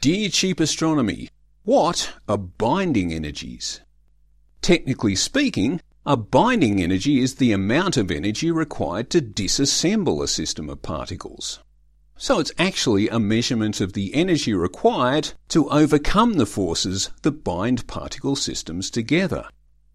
Dear Cheap Astronomy, what are binding energies? Technically speaking, a binding energy is the amount of energy required to disassemble a system of particles. So it's actually a measurement of the energy required to overcome the forces that bind particle systems together.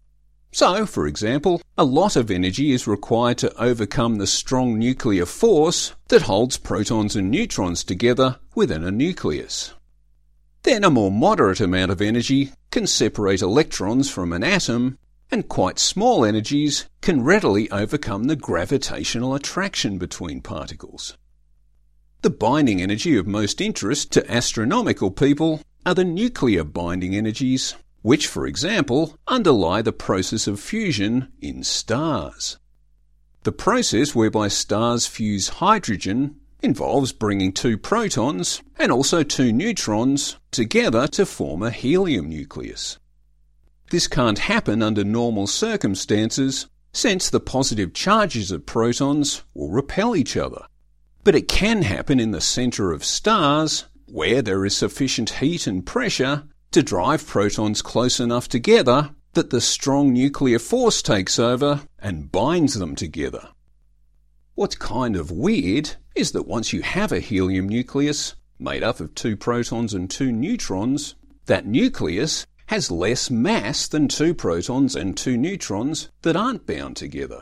So, for example, a lot of energy is required to overcome the strong nuclear force that holds protons and neutrons together within a nucleus. Then a more moderate amount of energy can separate electrons from an atom, and quite small energies can readily overcome the gravitational attraction between particles. The binding energy of most interest to astronomical people are the nuclear binding energies, which, for example, underlie the process of fusion in stars. The process whereby stars fuse hydrogen involves bringing two protons and also two neutrons together to form a helium nucleus. This can't happen under normal circumstances, since the positive charges of protons will repel each other. But it can happen in the centre of stars, where there is sufficient heat and pressure to drive protons close enough together that the strong nuclear force takes over and binds them together. What's kind of weird is that once you have a helium nucleus made up of two protons and two neutrons, that nucleus has less mass than two protons and two neutrons that aren't bound together.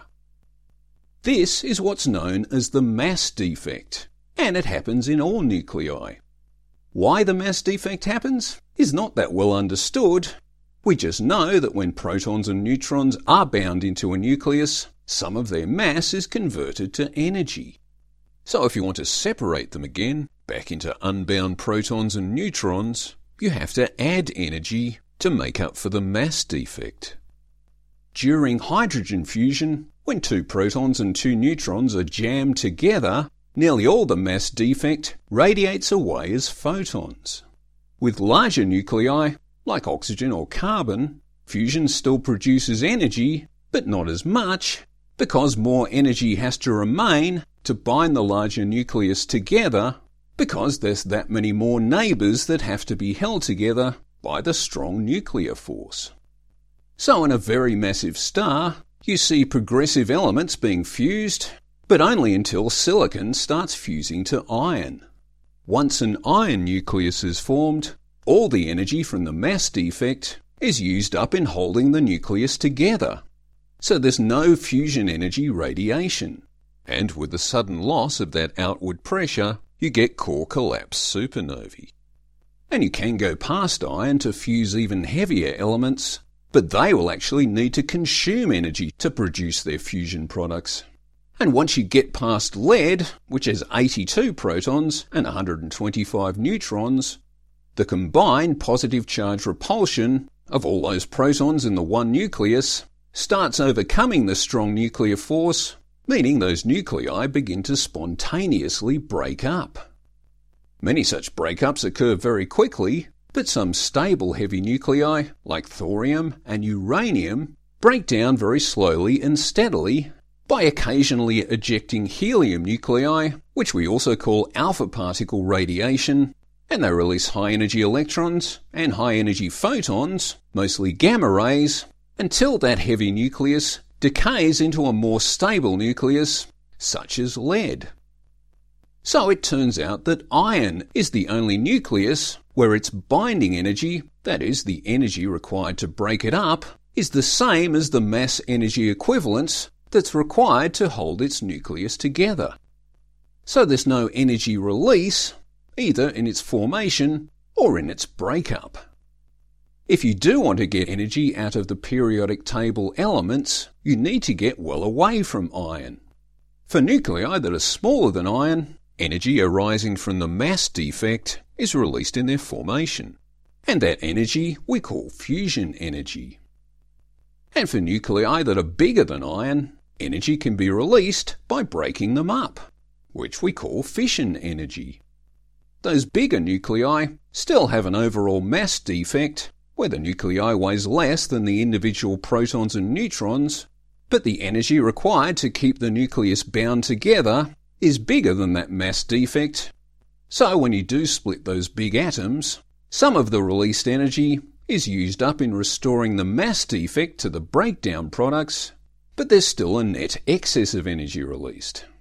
This is what's known as the mass defect, and it happens in all nuclei. Why the mass defect happens is not that well understood. We just know that when protons and neutrons are bound into a nucleus, some of their mass is converted to energy. So if you want to separate them again, back into unbound protons and neutrons, you have to add energy to make up for the mass defect. During hydrogen fusion, when two protons and two neutrons are jammed together, nearly all the mass defect radiates away as photons. With larger nuclei, like oxygen or carbon, fusion still produces energy, but not as much, because more energy has to remain to bind the larger nucleus together, because there's that many more neighbours that have to be held together by the strong nuclear force. So in a very massive star, you see progressive elements being fused, but only until silicon starts fusing to iron. Once an iron nucleus is formed, all the energy from the mass defect is used up in holding the nucleus together. So there's no fusion energy radiation. And with the sudden loss of that outward pressure, you get core collapse supernovae. And you can go past iron to fuse even heavier elements, but they will actually need to consume energy to produce their fusion products. And once you get past lead, which has 82 protons and 125 neutrons, the combined positive charge repulsion of all those protons in the one nucleus starts overcoming the strong nuclear force, meaning those nuclei begin to spontaneously break up. Many such breakups occur very quickly, but some stable heavy nuclei, like thorium and uranium, break down very slowly and steadily by occasionally ejecting helium nuclei, which we also call alpha particle radiation, and they release high-energy electrons and high-energy photons, mostly gamma rays, until that heavy nucleus decays into a more stable nucleus, such as lead. So it turns out that iron is the only nucleus where its binding energy, that is, the energy required to break it up, is the same as the mass energy equivalence that's required to hold its nucleus together. So there's no energy release, either in its formation or in its breakup. If you do want to get energy out of the periodic table elements, you need to get well away from iron. For nuclei that are smaller than iron, energy arising from the mass defect is released in their formation, and that energy we call fusion energy. And for nuclei that are bigger than iron, energy can be released by breaking them up, which we call fission energy. Those bigger nuclei still have an overall mass defect, where the nuclei weighs less than the individual protons and neutrons, but the energy required to keep the nucleus bound together is bigger than that mass defect, So when you do split those big atoms, some of the released energy is used up in restoring the mass defect to the breakdown products, but there's still a net excess of energy released.